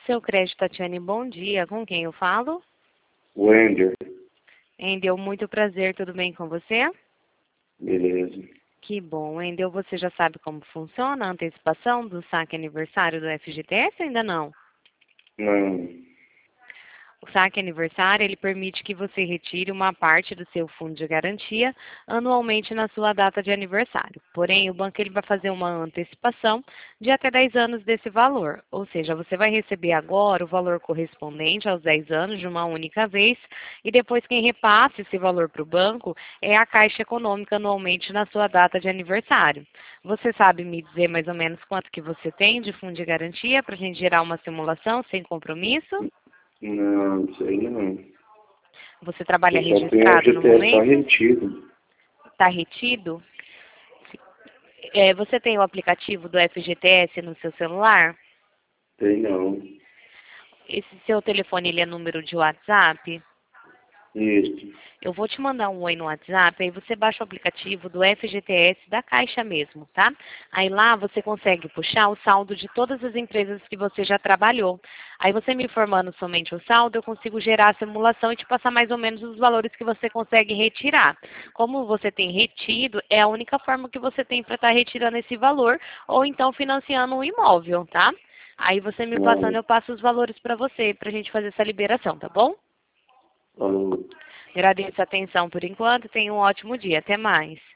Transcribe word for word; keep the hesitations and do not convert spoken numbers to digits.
Seu crédito, Tatiane, bom dia. Com quem eu falo? Wender. Endel, muito prazer. Tudo bem com você? Beleza. Que bom. Endel, você já sabe como funciona a antecipação do saque aniversário do F G T S ou ainda não? Não. O saque aniversário, ele permite que você retire uma parte do seu fundo de garantia anualmente na sua data de aniversário. Porém, o banco ele vai fazer uma antecipação de até dez anos desse valor. Ou seja, você vai receber agora o valor correspondente aos dez anos de uma única vez e depois quem repassa esse valor para o banco é a Caixa Econômica anualmente na sua data de aniversário. Você sabe me dizer mais ou menos quanto que você tem de fundo de garantia para a gente gerar uma simulação sem compromisso? Não, isso aí não. Você trabalha Eu só tenho registrado no F G T S só momento? retido. Está retido? É, você tem o aplicativo do F G T S no seu celular? Tem não. Esse seu telefone ele é número de WhatsApp? Isso. Eu vou te mandar um oi no WhatsApp, aí você baixa o aplicativo do F G T S da Caixa mesmo, tá? Aí lá você consegue puxar o saldo de todas as empresas que você já trabalhou. Aí você me informando somente o saldo, eu consigo gerar a simulação e te passar mais ou menos os valores que você consegue retirar. Como você tem retido, é a única forma que você tem para estar retirando esse valor, ou então financiando um imóvel, tá? Aí você me passando, Não. eu passo os valores para você, para a gente fazer essa liberação, tá bom? Falou. Agradeço a atenção por enquanto. Tenha um ótimo dia. Até mais.